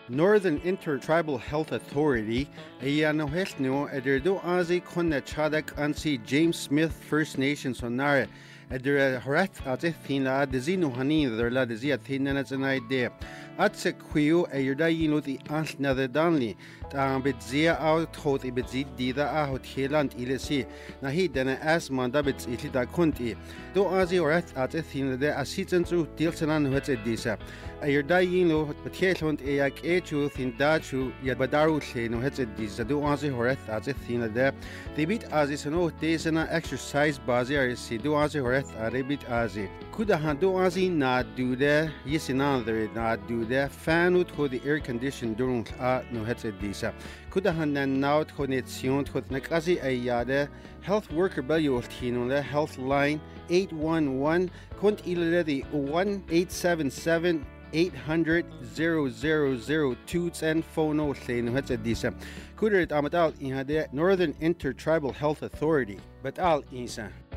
Northern Intertribal Health Authority ayano hesnyo ederdo azi konna chadak ansi James Smith First Nation sonare eder harat ate thina dezino hani derla dezia thina natsanai de atse khuyu ayerda yinuti ans nadanli ta betzia out hot ibezid dida a hot heland ilesi nahi dana as mandabets ilida konti do azi harat ate thina de asitsenzu dilsanan hetse disa ayerda yinu bethelont eyak echu thindachu yabadaru hleno hetse disa do azi harat ate thina de debit azi sano desana exercise bazi arisi do azi harat Arabit azi. Kuda hando azi na dude yisinandre na dude fanut ho the air condition durung a no hetse disa. Kuda hanan naut connection hot nakazi ayade health worker bayo tino le health line 811 kont ilele the 1877 800-0002 and phone line hetse disa. Kuda amatal in hade Northern Intertribal Health Authority. But al isa.